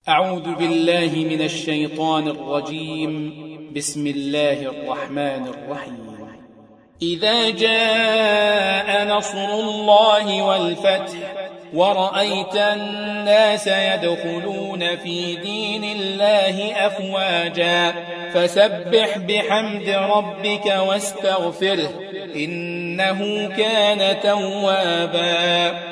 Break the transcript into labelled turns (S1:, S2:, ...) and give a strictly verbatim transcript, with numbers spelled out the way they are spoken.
S1: أعوذ بالله من الشيطان الرجيم. بسم الله الرحمن الرحيم. إذا جاء نصر الله والفتح ورأيت الناس يدخلون في دين الله أفواجا فسبح بحمد ربك واستغفره إنه كان توابا.